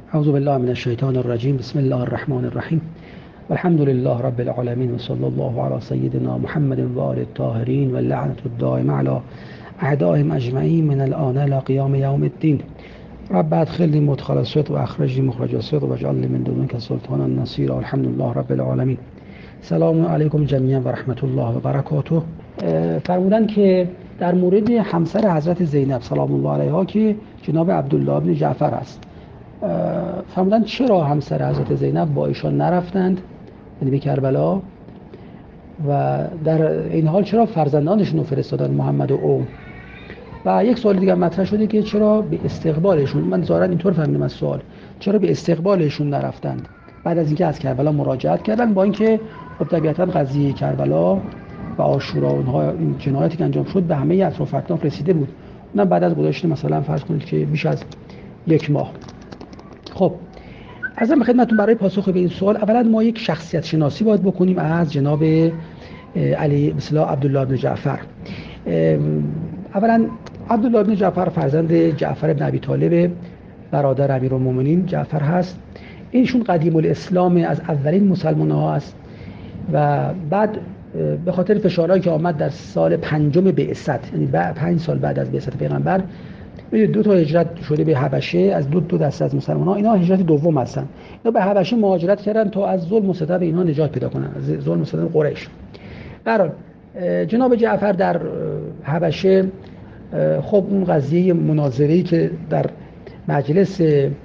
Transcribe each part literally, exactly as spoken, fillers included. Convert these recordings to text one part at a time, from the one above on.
اعوذ بالله من الشیطان الرجیم. بسم الله الرحمن الرحیم. والحمد لله رب العالمین و صلی الله علی سیدنا محمد و آله الطاهرین و لعنت الدائمه علی اعدائهم اجمعین من الان الى قیام یوم الدین. رب ادخلنی مدخل الصدق و اخرجنی مخرج الصدق واجعلنی من دونک سلطانا نصیرا. الحمد لله رب العالمین. سلام علیکم جمیعا و رحمت الله و برکاته. فرمودن که در مورد همسر حضرت زینب سلام الله علیها که جناب عبدالله بن جعفر است، فرمودن چرا همسر حضرت زینب با ایشان نرفتند، یعنی به کربلا، و در این حال چرا فرزندانشون رو فرستادن محمد و ام. و یک سوال دیگه مطرح شده که چرا به استقبالشون، من ظاهرا اینطور فهمیدم از سوال، چرا به استقبالشون نرفتند بعد از اینکه از کربلا مراجعت کردن، با اینکه خب طبیعتا قضیه کربلا و عاشورا و اونها این جنایاتی که انجام شد به همه اطراف اطراف رسیده بود، اونم بعد از گذشت مثلا فرض کنید که بیش از یک ماه. خب عرضم به خدمتتون برای پاسخ به این سوال اولا ما یک شخصیت شناسی باید بکنیم از جناب علی مثلا عبدالله بن جعفر. اولا عبدالله بن جعفر فرزند جعفر بن ابی طالب برادر امیرالمومنین جعفر هست. اینشون قدیم الاسلام، از اولین مسلمان ها است و بعد به خاطر فشارهایی که آمد در سال پنجم بعثت، یعنی بعد پنج سال بعد از بعثت پیغمبر، دو تا هجرت شده به حبشه از دو دو دسته از مسلمان‌ها. اینا هجرت دوم هستن. اینا به حبشه مهاجرت کردن تا از ظلم و ستم اینها نجات پیدا کنن، از ظلم و ستم قریش. در حال جناب جعفر در حبشه، خب اون قضیه مناظره‌ای که در مجلس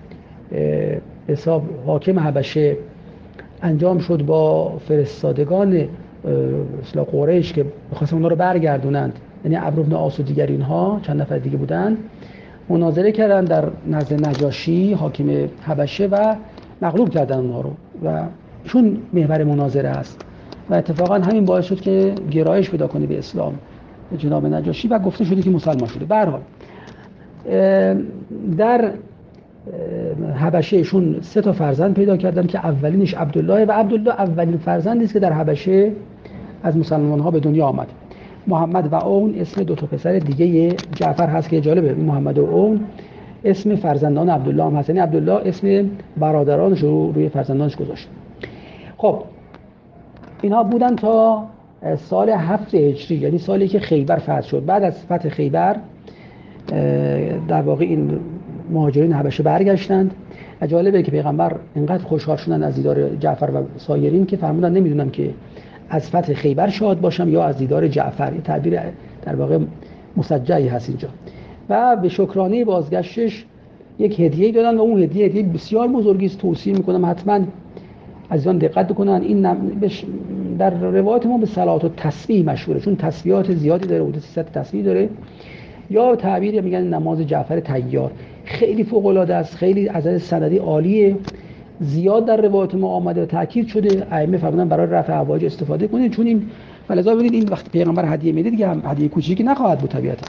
حساب حاکم حبشه انجام شد با فرستادگان اصلا قریش که می‌خواستن اونها رو برگردونند، یعنی عمرو بن عاص و دیگر اینها چند نفر دیگه بودن، مناظره کردن در نزد نجاشی حاکم حبشه و مغلوب کردن اونها رو و چون محور مناظره است و اتفاقا همین باعث شد که گرایش پیدا کنه به اسلام جناب نجاشی و گفته شده که مسلمان شده. به هر حال در حبشه ایشون سه تا فرزند پیدا کردن که اولینش عبدالله و عبدالله اولین فرزندی است که در حبشه از مسلمان ها به دنیا آمد. محمد و اون اسم دو تا پسر دیگه جعفر هست که جالبه، محمد و اون اسم فرزندان عبدالله هم هست، یعنی عبدالله اسم برادرانش رو روی فرزندانش گذاشت. خب اینها بودن تا سال هفت هجری، یعنی سالی که خیبر فتح شد. بعد از فتح خیبر در واقع این مهاجرین حبشه برگشتند و جالبه که پیغمبر اینقدر خوشحال شدن از دیدار جعفر و سایرین که فرمودن نمیدونم که از فتح خیبر شاد باشم یا از دیدار جعفر. این تعبیر در واقع مسجعی هست اینجا. و به شکرانه بازگشتش یک هدیه دادن و اون هدیه هدیه بسیار بزرگی است. توصیه میکنم حتما عزیزان دقت بکنن. این در روایت ما به صلات و تسبیح مشهوره، چون تسبیحات زیادی داره، حدود سیصد تسبیح داره. یا تعبیر میگن نماز جعفر طیار، خیلی فوق العاده است، خیلی از نظر سندی عالیه، زیاد در روایت ما آمده و تاکید شده. ائمه فرمودن برای رفع حوایج استفاده کنید، چون این فلذا ببینید این وقت پیغمبر هدیه میده دیگه هم هدیه کوچیکی نخواهد بود طبیعتا.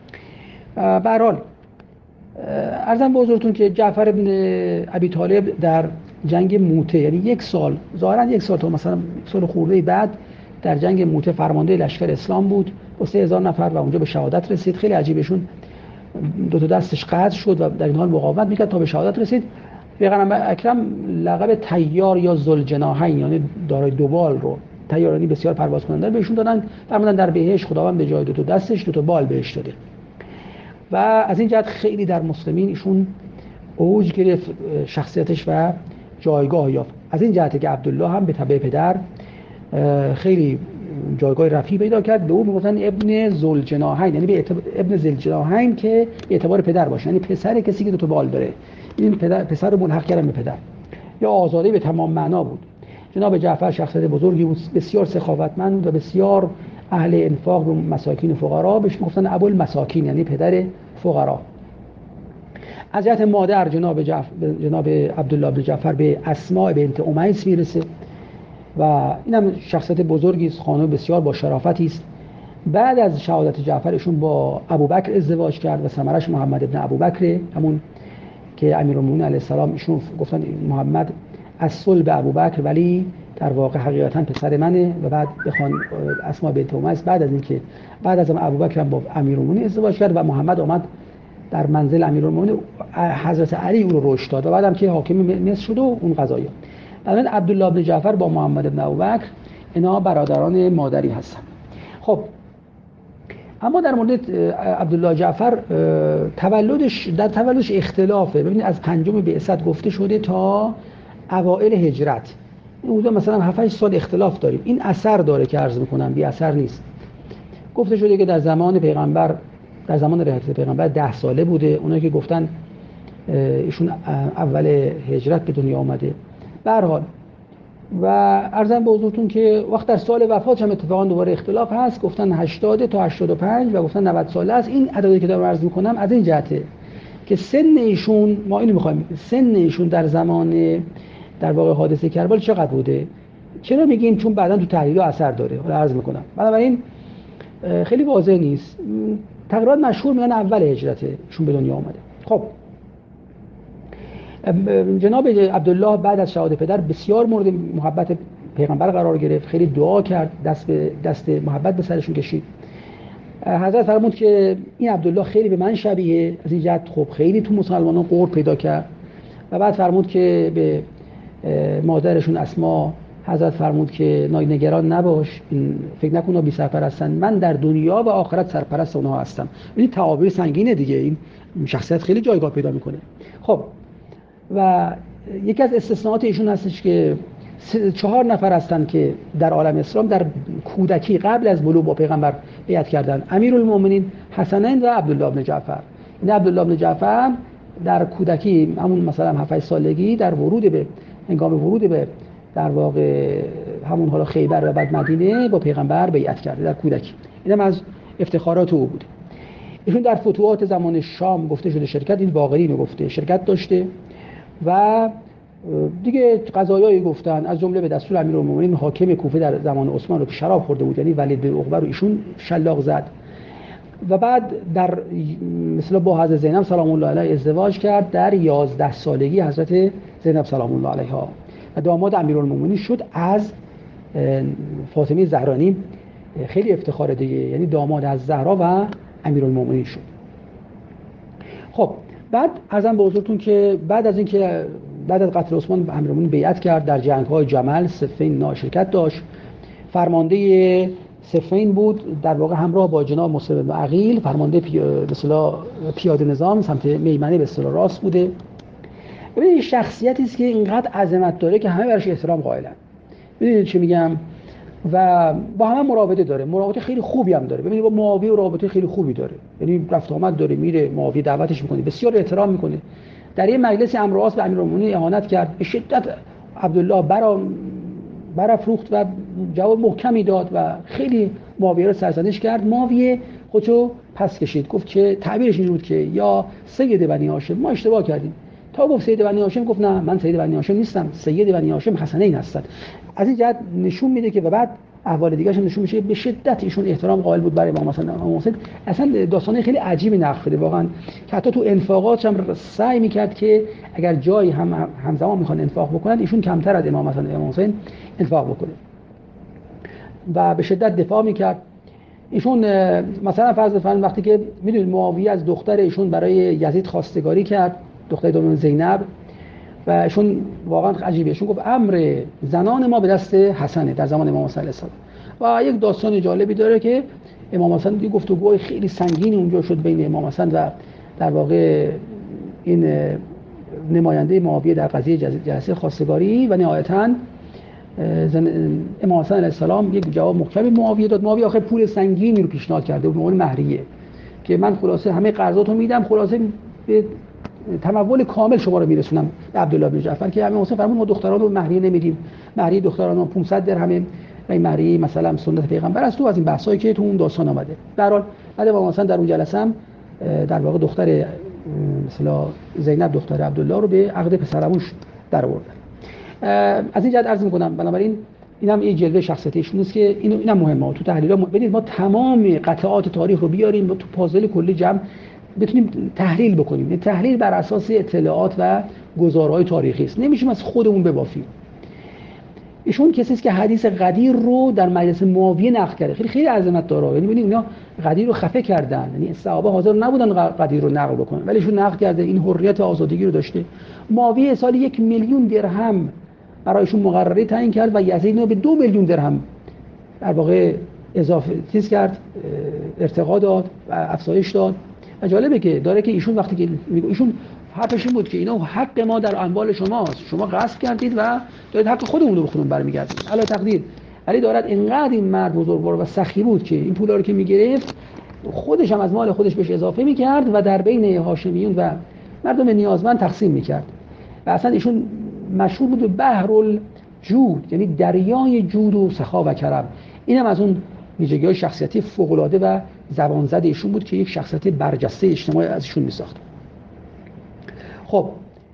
به هر حال عرضم به حضورتون که جعفر بن ابی طالب در جنگ موته، یعنی یک سال ظاهرا یک سال تا مثلا سال خورده بعد در جنگ موته فرمانده لشکر اسلام بود با سه هزار نفر و اونجا به شهادت رسید. خیلی عجیبشون دو تا دستش قطع شد و در این حال مقاومت میکرد تا به شهادت رسید. پیغمبر اکرم لقب طیار یا ذوالجناحین، یعنی دارای دو بال رو، طیارانی بسیار پرواز کننده بهشون دادن. فرمودن در بهشت خداوند به جای دو تا دستش دو تا بال بهش داده و از این جهت خیلی در مسلمین ایشون اوج گرفت شخصیتش و جایگاه یافت. از این جهت که عبدالله هم به تبع پدر خیلی جایگاه رفیع پیدا کرد. به او میگفتن ابن ذوالجناحین، یعنی به ابن ذوالجناحین که به اعتبار پدر باشه، یعنی پسر کسی که دو تا بال داره. این پدر پسر رو ملحق کردن به پدر، یا آزاده به تمام معنا بود. جناب جعفر شخصیت بزرگی بود، بسیار سخاوتمند و بسیار اهل انفاق به مساکین و فقرا. بهش میگفتن ابوالمساکین، یعنی پدر فقرا. از جهت مادر جناب جعفر جناب عبدالله بن جعفر به اسماء بنت امیس میرسه و اینم شخصیت بزرگی است، خانم بسیار با شرافتی است. بعد از شهادت جعفر ایشون با ابوبکر ازدواج کرد و ثمرش محمد ابن ابوبکر، همون که امیرالمومنین علیه السلام ایشون گفتن محمد از صلب ابوبکر ولی در واقع حقیقتا پسر منه. و بعد بخوان اسماء بنت امیس بعد از اینکه بعد از ابوبکر هم با امیرالمومنین ازدواج کرد و محمد آمد در منزل امیرالمومنین حضرت علی او رو رشد داد و بعدم که حاکم مصر شد و اون قضایا. الان عبدالله بن جعفر با محمد بن ابوبکر اینا برادران مادری هستن. خب اما در مورد عبدالله جعفر تولدش در تولدش اختلافه. ببینید از پنجم بعثت گفته شده تا اوائل هجرت، این مثلا هفت هشت سال اختلاف داریم. این اثر داره که عرض میکنم، بی اثر نیست. گفته شده که در زمان پیغمبر در زمان رحلت پیغمبر ده ساله بوده، اونایی که گفتن ایشون اول هجرت به دنیا آمده. به هر حال و عرضم به حضورتون که وقت در سال وفاتش هم اتفاقا دوباره اختلاف هست، گفتن هشتاد تا هشتاد و پنج و گفتن نود ساله است. این عددی که دارم عرض میکنم از این جهته که سن ایشون، ما اینو میخوایم، سن ایشون در زمان در واقع حادثه کربلا چقدر بوده. چرا میگیم؟ چون بعداً تو تحلیل اثر داره. حالا عرض میکنم. بنابراین خیلی واضح نیست. تقریبا مشهور میگن اول هجرته ایشون به دنیا آمده. خب جناب عبدالله بعد از شهادت پدر بسیار مورد محبت پیغمبر قرار گرفت، خیلی دعا کرد، دست به دست محبت به سرشون کشید. حضرت فرمود که این عبدالله خیلی به من شبیه، از این جهت خب خیلی تو مسلمانان قرب پیدا کرد. و بعد فرمود که به مادرشون اسما حضرت فرمود که نگران نباش، این فکر نکن بی سرپرستن، من در دنیا و آخرت سرپرست اونها هستم. این تعابیر سنگینه دیگه، این شخصیت خیلی جایگاه پیدا میکنه. خب و یکی از استثناءات ایشون هستش که چهار نفر هستن که در عالم اسلام در کودکی قبل از بلوغ با پیغمبر بیعت کردن: امیرالمومنین، حسنین و عبدالله بن جعفر. این عبدالله بن جعفر در کودکی، همون مثلا هفت سالگی، در ورود به هنگام ورود به در واقع همون حالا خیبر و بعد مدینه با پیغمبر بیعت کرده در کودکی. اینم از افتخارات او بوده. ایشون در فتوحات زمان شام گفته شده شرکت، این باقری اینو گفته، شرکت داشته و دیگه قضایایی گفتن، از جمله به دستور امیرالمومنین حاکم کوفه در زمان عثمان رو که شراب خورده بود، یعنی ولید بن عقبه رو ایشون شلاق زد و بعد در مثلا با حضرت زینب سلام الله علیها ازدواج کرد در یازده سالگی. حضرت زینب سلام الله علیها و داماد امیرالمومنین شد از فاطمه زهرانی. خیلی افتخار دیگه، یعنی داماد از زهرا و امیرالمومنین شد. خب بعد عرضم به حضورتون که بعد از اینکه بعد از قتل عثمان امیرالمومنین بیعت کرد، در جنگ‌های جمل، صفین نا شرکت داشت. فرمانده صفین بود، در واقع همراه با جناب مسلم بن عقیل، فرمانده پی... پیاده نظام سمت میمنه به اصطلاح راست بوده. ببینید شخصیتی است که اینقدر عظمت داره که همه براش احترام قائلن. ببینید چی میگم؟ و با همه مراوده داره، مراوده خیلی خوبی هم داره. ببینید با معاویه رابطه خیلی خوبی داره، یعنی رفت آمد داره، میره معاویه دعوتش میکنه، بسیار احترام میکنه. در این مجلس امرواس به امیرالمومنین اهانت کرد، به شدت عبدالله برا برافروخت و جواب محکمی داد و خیلی معاویه رو سرزنش کرد. معاویه خودشو پس کشید، گفت که تعبیرش این بود که یا سید بنی هاشم، ما اشتباه کردیم. تا گفت سید بنی هاشم گفت نه، من سید بنی هاشم نیستم، سید بنی هاشم حسنین هستند. از این جهت نشون میده که و بعد احوال دیگه‌اش نشون میشه به شدت ایشون احترام قائل بود برای امام حسن. امام حسین اصلا داستان خیلی عجیبی نقل شده واقعا، که حتی تو انفاقاتش هم سعی میکرد که اگر جایی هم همزمان میخوان انفاق بکنن، ایشون کمتر از امام حسن امام حسین انفاق بکنه و به شدت دفاع میکرد. ایشون مثلا فرض بفرمایید وقتی که میدونید معاویه از دختر ایشون برای یزید خواستگاری کرد، دختر دوم زینب، و ایشون واقعا عجیبه، ایشون گفت امر زنان ما به دست حسنه در زمان امام حسین علیه السلام. و یک داستان جالبی داره که امام حسن دیگه گفتگوهای خیلی سنگینی اونجا شد بین امام حسن و در واقع این نماینده معاویه در قضیه جلسه خواستگاری، و نهایتاً امام حسن علیه السلام یک جواب محکمی معاویه داد. معاویه آخر پول سنگینی رو پیشنهاد کرده بود، مال مهریه، که من خلاصه همه قرضاتو میدم، خلاصه به تمول کامل شما رو میرسونم به عبدالله بن جعفر. که امام حسین فرمود ما دختران رو مهریه نمیدیم، مهریه دختران رو پانصد درهمه و این مهریه مثلا سنت پیغمبر است. تو از این بحثایی که تو اون داستان اومده. در حال بعد امام حسین در اون جلسه هم در واقع دختر مثلا زینب دختر عبدالله رو به عقد پسرعموش در آوردن. از این جهت عرض می‌کنم، بنابراین اینم یه جلوه شخصیت ایشون است که اینو اینم مهمه. تو تحلیل‌ها ببینید ما تمام قطعات تاریخ رو بیاریم تو پازل کلی جمع بتونیم تحلیل بکنیم. این تحلیل بر اساس اطلاعات و گزارهای تاریخی است، نمیشه از خودمون ببافیم. ایشون کسی است که حدیث قدیر رو در مجلس معاویه نقل کرده، خیلی خیلی عظمت داره. یعنی ببینید اینا قدیر رو خفه کردن، یعنی صحابه حاضر نبودن قدیر رو نقل بکنن ولی ایشون نقل کرده، این حریت و آزادگی رو داشته. معاویه سال یک میلیون درهم برایشون مقرری تعیین کرد و یزید رو به دو میلیون درهم در واقع اضافه چیز کرد، ارتقا داد و افزایش داد. و جالبه که داره که ایشون وقتی که ایشون حرفش این بود که اینا حق ما در اموال شماست، شما غصب کردید و دارید حق خودمون رو به خودمون برمیگردید. علی تقدیر علی دارد اینقدر این مرد بزرگوار و سخی بود که این پولا رو که میگرفت خودش هم از مال خودش بهش اضافه میکرد و در بین هاشمیون و مردم نیازمند تقسیم میکرد. و اصلا ایشون مشهور بود به بحرالجود، یعنی دریای جود و سخا و کرم. اینم از اون ویژگی‌های شخصیتی فوق‌العاده و زبانزد ایشون بود که یک شخصیت برجسته اجتماعی ازشون میساخت. خب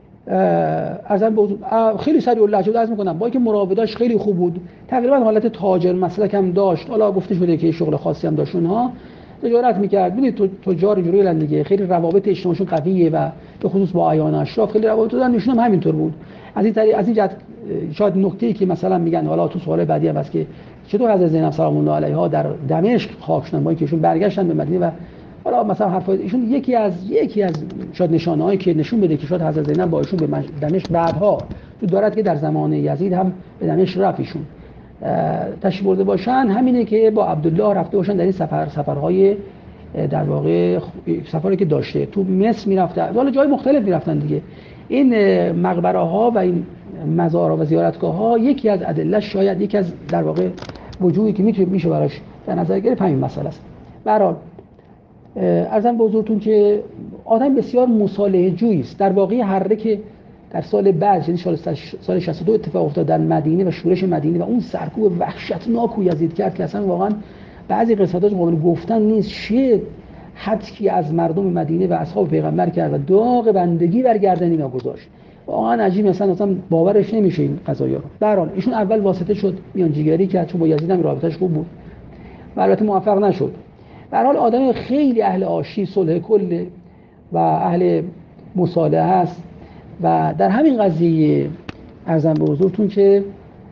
ارزم خیلی سریع اللهجه عرض میکنم، با اینکه مراوداش خیلی خوب بود، تقریبا حالت تاجر مسلک هم داشت، حالا گفته شده که شغل خاصی هم داشت، اونها تجارت میکرد. ببینید تجار اینجوری هستن دیگه، خیلی روابط اجتماعیشون قویه و به خصوص با اعیان اشراف خیلی روابط دارن. ایشون هم همینطور بود. از این طریق از این جهت شاید نکته‌ای که مثلا میگن حالا تو سوال بعدی هم هست که چطور حضرت زینب سلام الله علیها در دمشق خاک شدن با اینکه ایشون برگشتن به مدینه و حالا مثلا حرفای ایشون یکی از یکی از شاید نشانه‌هایی که نشون بده که شاید حضرت زینب با ایشون به دمشق بعدها تو دارد که در زمان یزید هم به دمشق رفت ایشون تشریف برده باشن، همینه که با عبدالله رفته باشن در این سفر سفرهای در واقع سفری که داشته تو مصر میرفته، حالا جای مختلف میرفتن دیگه. این مقبره ها و این مزارها و زیارتگاه ها یکی از ادله، شاید یکی از در واقع وجوهی که میتونه میشه براش در نظر گرفت همین مسئله است. به هر حال عرضم به حضورتون که آدم بسیار مصالحه جویی است. در واقع هر که در سال بعد یعنی سال شصت و دو اتفاق افتاد در مدینه و شورش مدینه و اون سرکوب وحشتناک و یزید کرد که اصلا واقعا بعضی قصه‌هاش قابل گفتن نیست. چه حدی از مردم مدینه و اصحاب پیغمبر کرد و داغ بندگی بر گردن اینا گذاشت. واقعا عجیب، مثلا اصلا باورش نمیشه این قضایا رو. به هر حال ایشون اول واسطه شد، میانجیگری کرد، چون با یزید هم رابطش خوب بود و البته موفق نشد. به هر حال آدم خیلی اهل آشتی، صلح کله و اهل مصالحه است و در همین قضیه عرضم به حضورتون که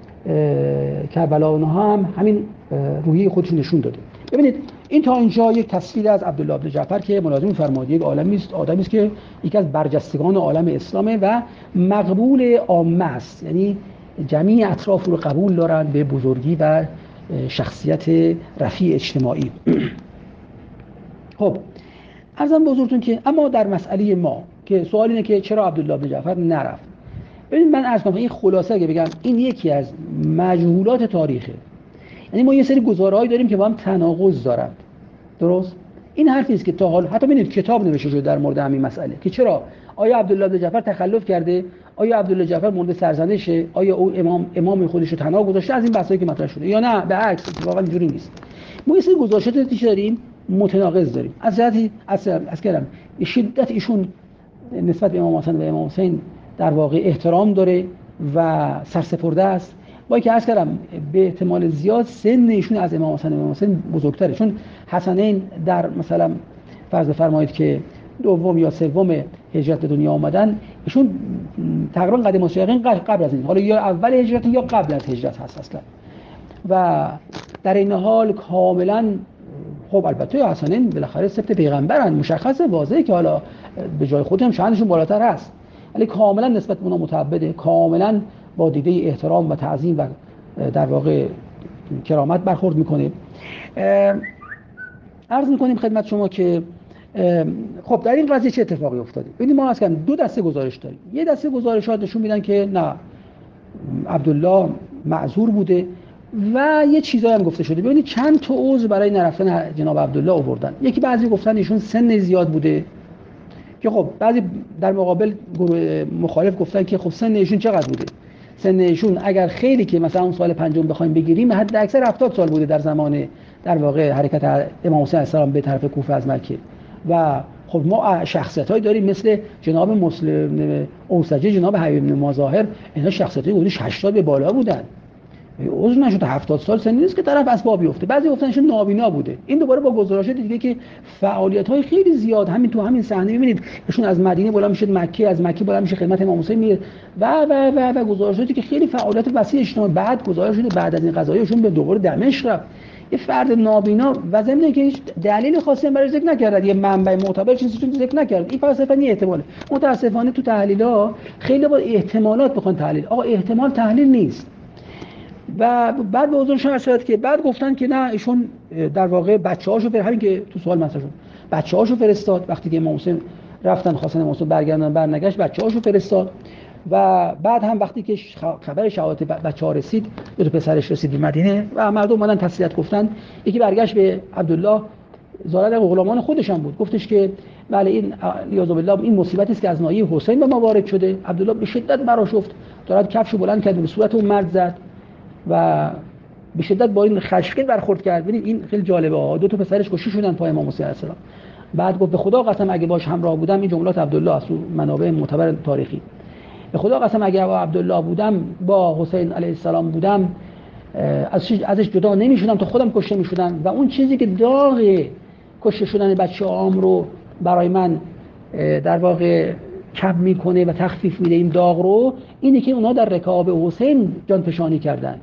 کربلا اونها هم همین روحی خودش نشون داده. ببینید این تا اینجا یک تصویر از عبدالله بن جعفر که ملازم فرمانده یک عالمی است، آدمی است که یکی از برجستگان عالم اسلامه و مقبول عامه است، یعنی جمعی اطراف رو قبول دارن به بزرگی و شخصیت رفیع اجتماعی. خب عرضم به حضورتون که اما در مسئله ما که سوال اینه که چرا عبدالله بن جعفر نرفت. ببینید من عرض کنم این خلاصه اگه بگم این یکی از مجهولات تاریخه، یعنی ما یه سری گزاره‌هایی داریم که با هم تناقض دارند. درست؟ این حرفی است که تا حال حتی ببینید کتاب نوشته شده در مورد همین مسئله که چرا آیا عبدالله بن جعفر تخلف کرده، آیا عبدالله جعفر مورد سرزنشه، آیا او امام امام خودش رو تنها گذاشته، از این بحثایی که مطرح شده یا نه به عکس اتفاقا اینجوری نیست. ما یه سری گزارشاتی داریم متناقض داریم. از جهتی از از کلام شدت ایشون نسبت به امام حسن و امام حسین در واقع احترام داره و سرسپرده است، با اینکه عرض کردم به احتمال زیاد سن ایشون از امام حسن و امام حسین بزرگتره، چون حسنین در مثلا فرض فرمایید که دوم یا سوم هجرت به دنیا آمدن، ایشون تقریبا قدیم الشیخین قبل از این، حالا یا اول هجرت یا قبل از هجرت هست اصلا. و در این حال کاملا خب البته حسنین بالاخره سبط پیغمبرن، مشخصه واضحه که حالا به جای خودم شأنشون بالاتر هست، ولی کاملا نسبت به اونها متعبده، کاملا با دیده احترام و تعظیم و در واقع کرامت برخورد میکنه. عرض میکنیم خدمت شما که خب در این قضیه چه اتفاقی افتاده. ببینید ما اصلا دو دسته گزارش داریم. یه دسته گزارشات نشون میدن که نه عبدالله معذور بوده و یه چیزایی هم گفته شده. ببینید چند تا عذر برای نرفتن جناب عبدالله آوردن. یکی بعضی گفتن ایشون سن زیاد بوده که خب بعضی در مقابل گروه مخالف گفتن که خب سن ایشون چقدر بوده. سن ایشون اگر خیلی که مثلا اون سال پنجم بخوایم بگیریم حد اکثر هفتاد سال بوده در زمان در واقع حرکت امام حسین علیه السلام به طرف کوفه از مکه. و خب ما شخصیتایی داریم مثل جناب مسلم اوسجی، جناب حبیب بن مظاهر، اینا شخصیتایی بودن هشتاد به بالا بودن عضو نشد، هفتاد سال سنی نیست که طرف اسباب بیفته. بعضی گفتن ایشون نابینا بوده. این دوباره با گزارشات دیگه که فعالیت‌های خیلی زیاد همین تو همین صحنه می‌بینید ایشون از مدینه بالا میشه مکه، از مکه بالا میشه خدمت امام حسین میره و و و و گزارشاتی که خیلی فعالیت وسیع اجتماعی. بعد گزارش شده بعد از این قضایا ایشون به دوباره دمشق رفت. یه فرد نابینا و ضمن که هیچ دلیل خاصی هم برای ذکر نکرد، یه منبع معتبر چیزی ذکر نکرد. این فلسفه نی احتماله. متأسفانه تو تحلیل‌ها خیلی با احتمالات بخوان تحلیل. آقا احتمال تحلیل نیست. و بعد به حضورشون رسید که بعد گفتن که نه ایشون در واقع بچه‌هاشو فرستاد، همین که تو سوال مطرح شد، بچه‌هاشو فرستاد. وقتی که امام حسین رفتن خواستن امام حسین برگردن برنگشت، بچه‌هاشو فرستاد. و بعد هم وقتی که خبر شهادت بچه‌ها رسید، دو تا پسرش رسید به مدینه و مردم اومدن تسلیت گفتن. یکی برگشت به عبدالله زالد غلامان خودش هم بود، گفتش که بله این یاذ بالله این مصیبتی است که از ناحیه حسین به ما وارد شده. عبدالله به شدت برآشفت، دارد کفشو بلند کرد به صورت اون مرد زد و به شدت با این خشمگین برخورد کرد. ببین این خیلی جالبه ها، دو تا پسرش کشته شدن پای امام حسین علیه السلام. بعد گفت به خدا قسم اگه باش همراه بودم، این جملات عبدالله از منابع معتبر تاریخی، به خدا قسم اگه با عبدالله بودم، با حسین علیه السلام بودم، ازش جدا نمیشدم تا خودم کشته میشدم. و اون چیزی که داغ کشته شدن بچه عام رو برای من در واقع کم میکنه و تخفیف میده این داغ رو، اینه که اونا در رکاب حسین جان فشانی کردند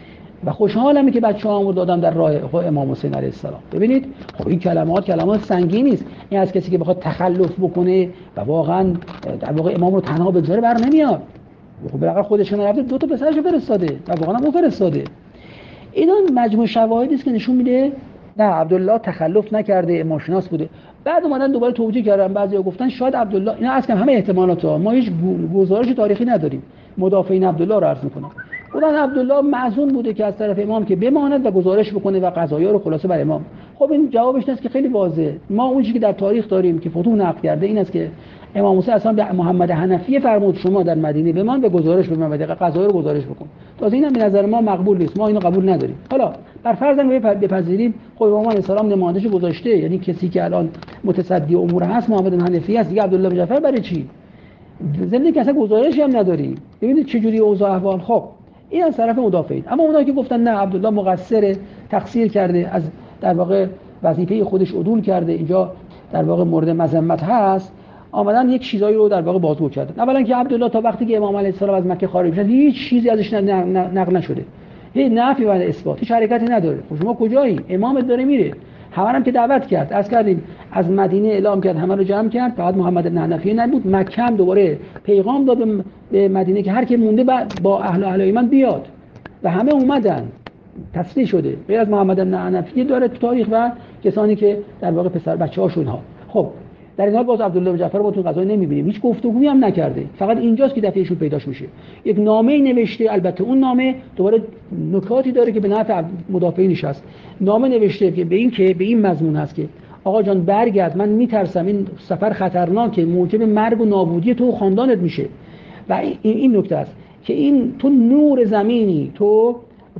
و خوشحالم که بچه‌هام رو دادم در راه امام حسین علیه السلام. ببینید خب این کلمات کلمات سنگینی نیست. این از کسی که بخواد تخلف بکنه و واقعا در واقع امام رو تنها بگذاره بر نمیاد. خب بالاخره خودش نرفته، دو تا پسرش فرستاده و واقعا هم فرستاده. اینا مجموع شواهدی است که نشون میده نه عبدالله تخلف نکرده، امام شناس بوده. بعد اومدن دوباره توجیه کردن، بعضیا گفتن شاید عبدالله، اینا اصلا همه احتمالات ها، ما هیچ گزارش تاریخی نداریم. مدافعین عبدالله رو عرض میکنم، خدان عبدالله معزون بوده که از طرف امام که بماند و گزارش بکنه و قضایا رو خلاصه بر امام. خب این جوابش هست که خیلی واضحه. ما اون چیزی که در تاریخ داریم که فتوح نقل کرده این است که امام حسین اصلا به محمد حنفی فرمود شما در مدینه بمان و گزارش به من قضایا رو گزارش بکن. تازه اینم به نظر ما مقبول نیست، ما اینو قبول نداریم. حالا بر فرض اینکه بپذیریم خب امام علیه السلام نمایندش گذاشته، یعنی کسی که الان متصدی امور هست محمد حنفی است دیگه، عبدالله بن جعفر برای چی؟ ضمن که اصلا گزارشی هم نداریم. ببینید چه جوری اوضاع احوال. خب این از طرف مدافعین. اما اونایی که گفتن نه عبدالله مقصر، تقصیر کرده، از در واقع وظیفه خودش عدول کرده، اینجا در واقع مورد مذمت هست، آمدن یک چیزایی رو در واقع بازگو کردن. اولا که عبدالله تا وقتی که امام علیه السلام از مکه خارج شد هیچ چیزی ازش نقل نشده، هیچ نفی و اثبات، هیچ حرکتی نداره. خب شما کجایی؟ امامت داره میره. همه هم که دعوت کرد، از کردیم از مدینه اعلام کرد، همه رو جمع کرد. فقط محمد بن حنفیه نبود، مکه هم دوباره پیغام داد به مدینه که هر کی مونده با اهل اهل ایمان بیاد و همه اومدن، تصدیق شده. غیر از محمد بن حنفیه داره تو تاریخ و کسانی که در واقع پسر بچه‌هاشون ها. خب در این حال باز عبدالله بن جعفر رو تو قضا نمی‌بینیم، هیچ گفتگویی هم نکرده. فقط اینجاست که دفعهشون پیداش میشه. یک نامه‌ای نوشته، البته اون نامه دوباره نکاتی داره که به نفع مدافعینش هست. نامه نوشته که به این که به این مضمون هست که آقا جان برگرد، من میترسم این سفر خطرناکه، موجب مرگ و نابودی تو و خاندانت میشه. و این این نکته است که این تو نور زمینی، تو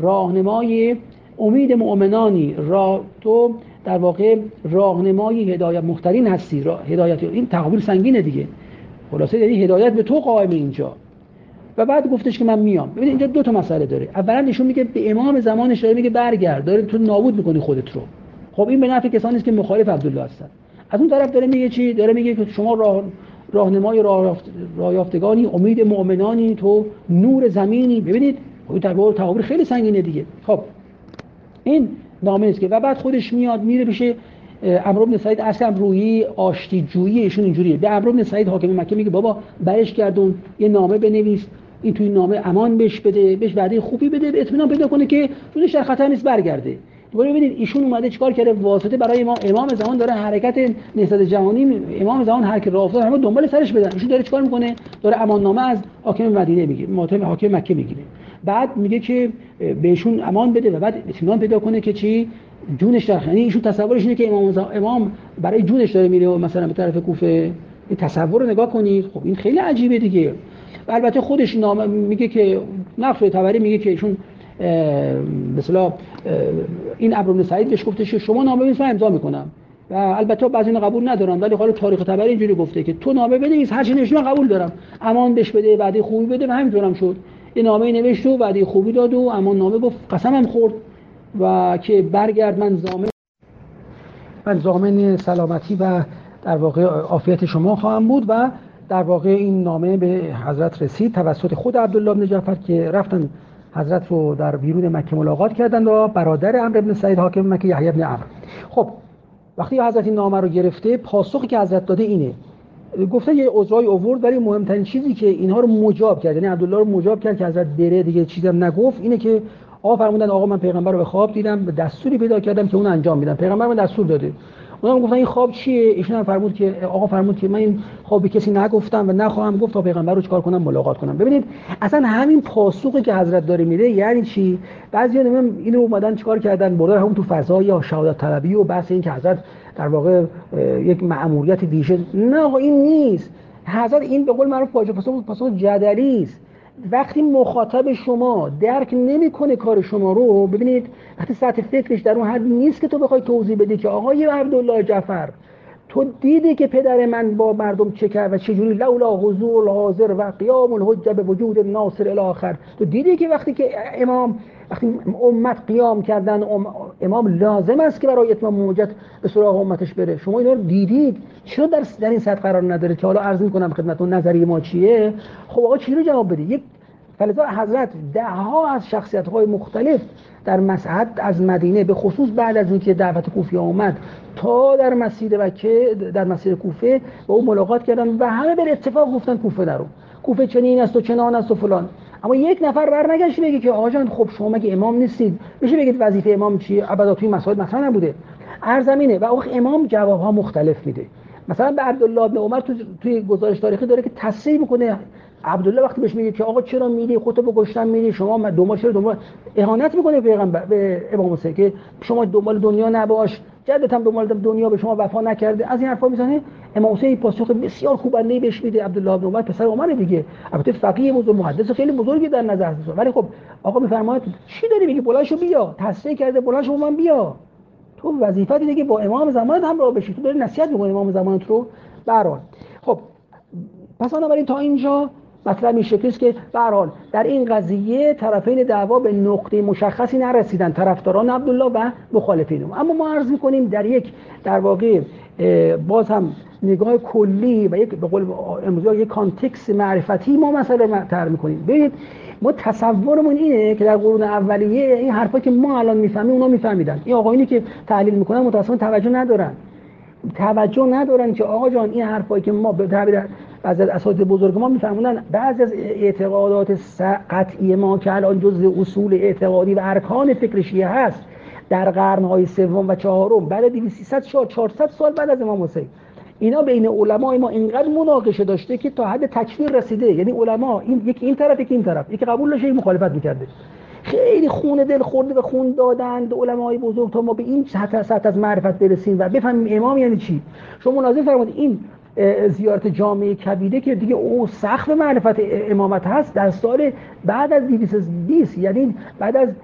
راهنمای امید مؤمنانی، را تو در واقع راهنمای هدایت مختارین هستی. را هدایت این تعبیر سنگینه دیگه، خلاصه یعنی هدایت به تو قائم اینجا. و بعد گفتش که من میام. ببین اینجا دو تا مسئله داره. اولا نشون میگه به امام زمانش داره میگه برگرد، داره تو نابود میکنی خودت رو. خب این به نفع کسانی است که مخالف عبدالله هستن. از اون طرف داره میگه چی؟ داره میگه که شما راه راهنمای راه یافتگانی، امید مؤمنانی، تو نور زمینی. ببینید این تعبیر تعبیر خیلی سنگینه دیگه. خب این نامه است که و بعد خودش میاد میره پیش عمرو بن سعید. اصلا روحی آشتی جویی ایشون اینجوریه. به عمرو بن سعید حاکم مکه میگه بابا برش گردون، یه نامه بنویس، این توی نامه امان بهش بده، بهش وعده خوبی بده، اطمینان پیدا کنه که روزش در خطر نیست، برگرده. دوباره ببینید ایشون اومده چیکار کرده؟ واسطه برای امام امام زمان داره حرکت نهضت جهانی، امام زمان هر کی راه افتاد همه دنبال سرش بدن. ایشون داره چیکار میکنه؟ داره امان نامه از حاکم مدینه میگیره، حاکم حاکم مکه میگیره. بعد میگه که بهشون امان بده و بعد اطمینان پیدا کنه که چی؟ جونش در، یعنی ایشون تصورش اینه که امام امام برای جونش داره میره مثلا به طرف کوفه. این تصور رو نگاه کنید. خب این خیلی عجیبه دیگه. و البته خودش نامه میگه که نقش تبری میگه که ایشون به اصطلاح این عمرو بن سعید بهش گفته شما نامه بنویس من امضا میکنم. و البته بعضی اینا قبول ندارن، ولی حالا تاریخ تبری اینجوری گفته که تو نامه بنویس، هر چی نوشتی من قبول دارم، امان بهش بده، وعده خوبی بده و همینطورم شد. یه نامه نوشت و وعده خوبی داد و اما نامه گفت قسمم خورد و که برگرد من ضامن من ضامن سلامتی و در واقع عافیت شما خواهم بود. و در واقع این نامه به حضرت رسید توسط خود عبدالله بن جعفر که رفتن حضرت رو در بیرون مکه ملاقات کردند و برادر عمرو بن سعید حاکم مکه یحیی بن عمرو. خب وقتی حضرت این نامه رو گرفته، پاسخی که حضرت داده اینه، گفته یه عذرای آورد ولی مهمترین چیزی که اینها رو مجاب کرد، یعنی عبدالله رو مجاب کرد که حضرت بره، دیگه چیزی هم نگفت، اینه که آقا فرمودن آقا من پیغمبر رو به خواب دیدم، دستوری پیدا کردم که اون انجام میدم. پیغمبر من دستور داده. اونا گفتن این خواب چیه؟ ایشون هم فرمود که آقا فرمود که من این خواب به کسی نگفتم و نخواهم گفت تا پیغمبر رو چیکار کنم؟ ملاقات کنم. ببینید اصلا همین پاسخی که حضرت داره میده یعنی چی؟ بعضیا نمیدونم اینو اومدن چیکار کردن، بردن همون تو فضای یا شهادت طلبی و بحث این که حضرت در واقع یک مأموریت ویژه. نه آقا این نیست. حضرت این به قول معروف پاسخ پاسخ جدلی است. وقتی مخاطب شما درک نمیکنه کار شما رو، ببینید وقتی سطح فکرش در اون حد نیست که تو بخوای توضیح بدی که آقای عبدالله جعفر تو دیدی که پدر من با مردم چه کرد و چجوری لولا حضور الحاضر و قیام الحجه به وجود الناصر الی آخر، تو دیدی که وقتی که امام وقتی امت قیام کردن امام لازم است که برای اتمام موجت به سراغ امتش بره. شما اینا رو دیدید، چرا در در این سطح قرار ندارید که حالا عرض می‌کنم خدمتتون نظریه ما چیه؟ خب آقا چی رو جواب بده؟ یک فلذا حضرت ده ها از شخصیت‌های مختلف در مسعد از مدینه به خصوص بعد از اینکه دعوت کوفه آمد تا در مسیر مکه در مسیر کوفه با او ملاقات کردن و همه به اتفاق گفتن کوفه درو کوفه چنین است و چنان است و فلان. اما یک نفر برنگشت بگه که آقا جان خب شما مگه امام نیستید؟ میشه بگید وظیفه امام چیه؟ ابدا توی مسائل مثلا نبوده. ارزمینه و اون امام جواب‌ها مختلف میده. مثلا به عبدالله بن عمر تو توی گزارش تاریخی داره که تصریح میکنه. عبدالله وقتی بهش میگه که آقا چرا میری خودتو به کشتن میری، شما دنبال چرا دنبال اهانت میکنه پیغمبر به امام حسین که شما دنبال دنیا نباش، جدت هم دنبال دنیا به شما وفا نکرده، از این حرفا میزنه. امام حسین پاسخ بسیار خوبنده بهش میده. عبدالله بن عمر پسر عمر دیگه، البته فقیه بزرگ محدث خیلی بزرگی در نظر هست، ولی خب آقا میفرماید چی داری میگی؟ بلند شو بیا، تصریح کرده بلند شو من بیا، تو وظیفت اینه که با امام زمانت همراه بشی، تو داری نصیحت میکنی امام زمانت رو. به هر حال خب پس بنابراین تا اینجا مطلب این شکلی است که به هر حال در این قضیه طرفین دعوا به نقطه مشخصی نرسیدن، طرفداران عبدالله و مخالفین او. اما ما عرض می‌کنیم در یک در واقع باز هم نگاه کلی و یک به قول امروزی یک کانتکست معرفتی ما مسئله مطرح می‌کنیم. ببینید ما تصورمون اینه که در قرون اولیه این حرفا که ما الان می‌فهمیم اونا می‌فهمیدن. این آقایونی که تحلیل می‌کنن متأسفانه توجه ندارن. توجه ندارن که آقا جان این حرفایی که ما به تعبیر بعضی از اساتید بزرگ ما میفهمونن بعضی از اعتقادات قطعی ما که الان جزء اصول اعتقادی و ارکان فکر شیعه هست در قرن‌های سوم و چهارم بعد دویست سیصد چهارصد سال بعد از امام حسین، اینا بین علمای ما اینقدر مناقشه داشته که تا حد تکفیر رسیده. یعنی علما این یکی این طرف یکی این طرف، یکی قبول داشته یکی مخالفت می‌کرده. خیلی خون دل خورده به خون دادن علمای بزرگ تا ما به این سطح سطح از معرفت برسیم و بفهمیم امام یعنی چی. شما مناظر فرمودید این زیارت جامعه کبیره که دیگه او سقف معرفت امامت هست در سال بعد از دویست و بیست، یعنی بعد از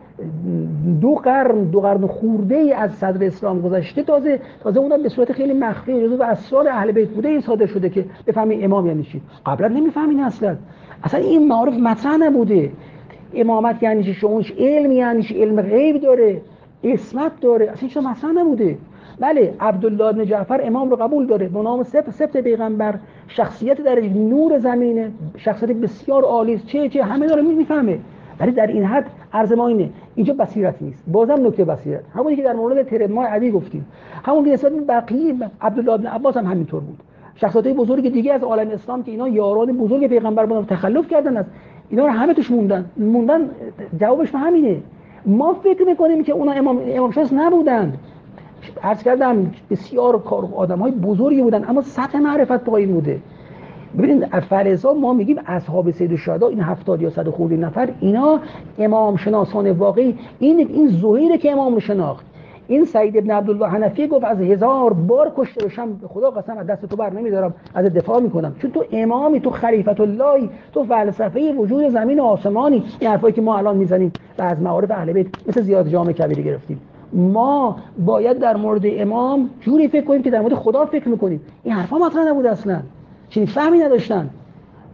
دو قرن دو قرن خورده ای از صدر اسلام گذشته، تازه تازه اونم به صورت خیلی مخفی جزو اسرار اهل بیت بوده این صادر شده که بفهمیم امام یعنی چی. قبلا نمیفهمین اصلا اصلا این معارف مطرح نبوده. امامت یعنی چی، شونش علم یعنی چی، علم غیب داره، اسمت داره، اصلا چیزا مطرح نبوده. بله عبدالله بن جعفر امام رو قبول داره به نام سبت سبت پیغمبر، شخصیت در نور زمینه، شخصیت بسیار عالی است، چه چه همه داره میفهمه. ولی در این حد عرض ما اینه اینجا بصیرت نیست. بازم نکته بصیرت همونی که در مورد ترمای علی گفتیم، همون که نسبت به بقیه عبدالله بن عباس هم همینطور بود. شخصیت‌های بزرگ دیگه از عالم اسلام که اینا یاران بزرگ پیغمبر بودن تخلف کردن از اینا رو همه توش موندن موندن جوابش همینه. ما فکر میکنیم که اونا امام امام شاس نبودند. عرض کردم بسیار کار آدم‌های بزرگی بودن اما سطح معرفت پایین بوده. ببینید فرضا ما میگیم اصحاب سید الشهدا این هفتاد یا صد خورده نفر اینا امام شناسان واقعی، این این زهیره که امام رو شناخت. این سعید ابن عبدالله حنفی گفت از هزار بار کشته بشم به خدا قسم از دست تو بر نمیدارم، از دفاع میکنم، چون تو امامی، تو خلیفت اللهی، تو فلسفه وجود زمین و آسمانی. این حرفایی که ما الان میزنیم و از معارف اهل بیت مثل زیارت جامع کبیره گرفتیم، ما باید در مورد امام جوری فکر کنیم که در مورد خدا فکر میکنیم. این حرفا مطرح نبود اصلا، چنین فهمی نداشتن.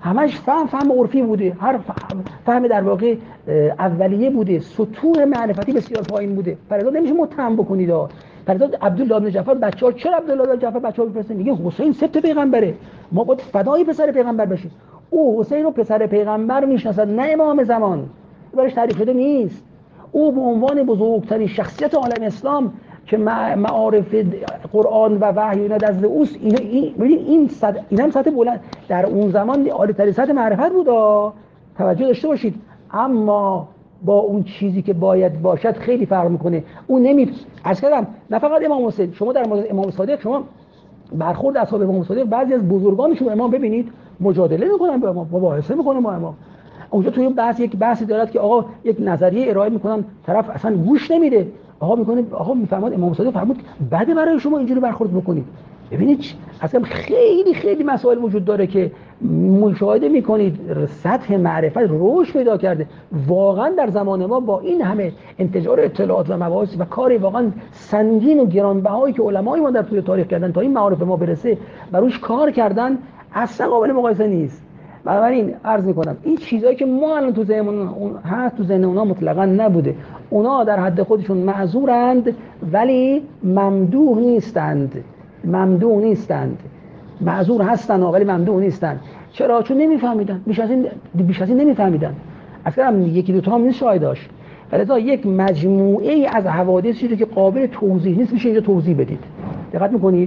همش فهم فهم عرفی بوده، هر فهم در واقع اولیه بوده، سطوح معرفتی بسیار پایین بوده. فرضا نمیشه متهم بکنید. فرضا عبدالله بن جعفر بچه‌ها، چرا عبدالله بن جعفر بچه‌ها میفرسته؟ میگه حسین سبت پیغمبره، ما باید فدای پسر پیغمبر بشیم. او حسین رو پسر پیغمبر میشناسد، نه امام زمان. برایش تعریف شده نیست. او به عنوان بزرگترین شخصیت عالم اسلام که معارف قرآن و وحی اینا دست اوست، اینا این این صد اینا هم سطح بلند در اون زمان عالی‌ترین سطح معرفت بود. توجه داشته باشید. اما با اون چیزی که باید باشد خیلی فرق میکنه. اون نمی عرض کردم نه فقط امام حسین، شما در مورد امام صادق، شما برخورد اصحاب امام صادق بعضی از بزرگانشون امام ببینید مجادله میکنن با امام، مباحثه میکنن با امام. اونجا توی بحث یک بحثی دارد که آقا یک نظریه ارائه میکنن، طرف اصلا گوش نمیده. آقا میکنه آقا میفهمد امام صادق فرمود بده برای شما اینجوری برخورد بکنید. ببینید اصلا خیلی خیلی مسائل وجود داره که مشاهده میکنید سطح معرفت رشد پیدا کرده. واقعا در زمان ما با این همه انتشار اطلاعات و مباحث و کار واقعا سنگین و گرانبهایی که علمای ما در طول تاریخ کردن تا این معارف ما برسه و روش کار کردن، اصلا قابل مقایسه نیست. بنابراین عرض میکنم این چیزایی که ما الان تو ذهنمون هست تو ذهن اونا مطلقاً نبوده. اونا در حد خودشون معذورند ولی ممدوح نیستند. ممدوح نیستند. معذور هستن ولی ممدوح نیستند. چرا؟ چون نمیفهمیدن. بیش از این بیش از این نمیفهمیدن. اصلا یکی دو تا هم نیست شاهد داشت. لذا یک مجموعه ای از حوادثی که قابل توضیح نیست میشه اینجا توضیح بدید. دقت میکنید؟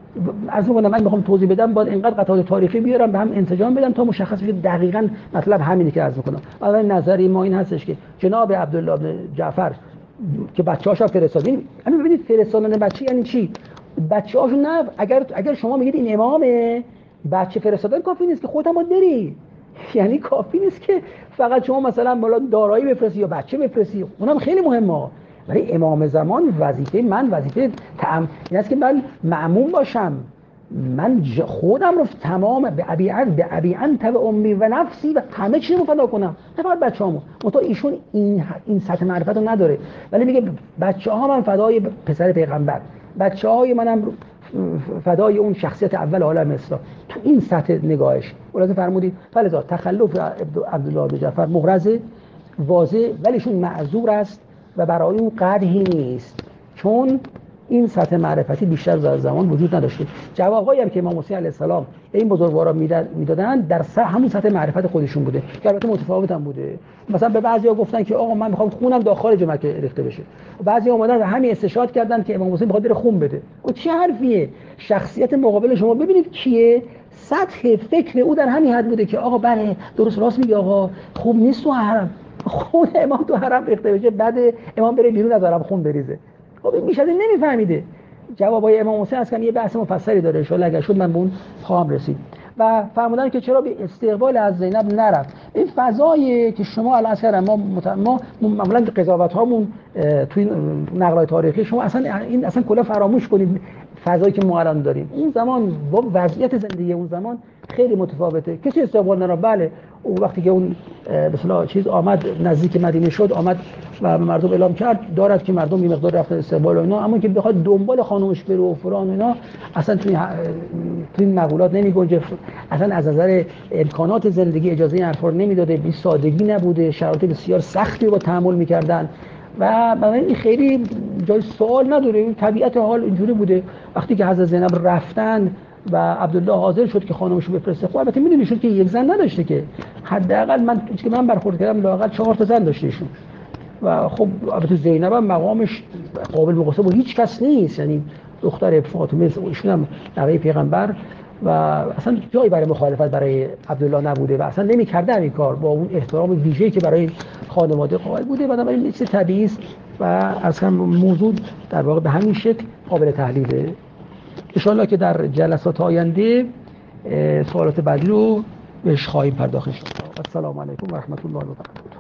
از میگم من میخوام توضیح بدم باید اینقدر قطعات تاریخی بیارم به هم انسجام بدم تا مشخص بشه دقیقاً مطلب همینی که عرض میکنم. حالا نظری ما این هستش که جناب عبدالله بن جعفر که بچه‌هاش فرستادین، همین ببینید فرستادن بچه یعنی چی؟ بچه‌هاشو نه اگر اگر شما میگید این امامه، بچه فرستادن کافی نیست که خودت هم باید بری. یعنی کافی نیست که فقط شما مثلا بالا دارایی بفرستی یا بچه بفرستی، اونم خیلی مهمه. ولی امام زمان وظیفه من وظیفه تعم این است که من مأمون باشم. من خودم رو تمام به ابی ان به ابی انت و امی و نفسی و همه چیزو فدا کنم، نه فقط بچه‌هامو. منتها ایشون این این سطح معرفت رو نداره ولی میگه بچه‌ها من فدای پسر پیغمبر، بچه‌های منم فدای اون شخصیت اول عالم اسلام. تو این سطح نگاهش ولازم فرمودید فلذا تخلف عبدالله بن جعفر محرز واضح ولیشون معذور است و برای اون قدحی نیست چون این سطح معرفتی بیشتر در زمان وجود نداشته. جوابایی هم که امام حسین علیه السلام این بزرگوارا میدادن در سر همون سطح معرفت خودشون بوده که البته متفاوت هم بوده. مثلا به بعضیا گفتن که آقا من میخوام خونم داخل خارج مکه ریخته بشه، بعضی اومدن همین استشهاد کردن که امام حسین میخواد بره خون بده. گفت چه حرفیه؟ شخصیت مقابل شما ببینید کیه، سطح فکر او در همین حد بوده که آقا بله درست راست میگه، آقا خوب نیست تو حرم خون امام تو حرم ریخته بشه، بعد امام بره بیرون از حرم خون بریزه. خب میشه نمیفهمیده. جوابای امام حسین اصلا یه بحث مفصلی داره، ان شاء الله اگه شد من به اون خواهم رسید. و فرمودن که چرا به استقبال از زینب نرفت. این فضایی که شما الان اصلا ما ما معمولا قضاوت هامون توی نقل تاریخی شما اصلا این اصلا کلا فراموش کنید فضایی که ما الان داریم. اون زمان با وضعیت زندگی اون زمان خیلی متفاوته. کسی استقبال نرفت. بله اون وقتی که اون به اصطلاح چیز آمد نزدیک مدینه شد، آمد و به مردم اعلام کرد دارد که مردم یه مقدار رفتن استقبال و اینا، اما که بخواد دنبال خانومش بره و فلان اینا اصلا توی توی مقولات نمیگنجه. اصلا از نظر امکانات زندگی اجازه این حرفا رو نمیداده، بی سادگی نبوده، شرایط بسیار سختی رو تحمل میکردن و بنابراین خیلی جای سوال نداره. این طبیعت حال اینجوری بوده. وقتی که حضرت زینب رفتن و عبدالله حاضر شد که خانمشو بفرسته، خب البته میدونی شد که یک زن نداشته، که حداقل من که من برخورد کردم لااقل چهار تا زن داشته ایشون. و خب البته زینب هم مقامش قابل مقایسه با هیچ کس نیست، یعنی دختر فاطمه ایشون هم نوه پیغمبر و اصلا جایی برای مخالفت برای عبدالله نبوده و اصلا نمی‌کرده این کار با اون احترام ویژه‌ای که برای خانواده قائل بوده. بنابراین این چیز طبیعی است و اصلا موضوع در واقع به همین شکل قابل تحلیله. ان شاء الله که در جلسات آینده سوالات بعدی رو بهش خواهیم پرداخت. السلام علیکم و رحمت الله و برکاته.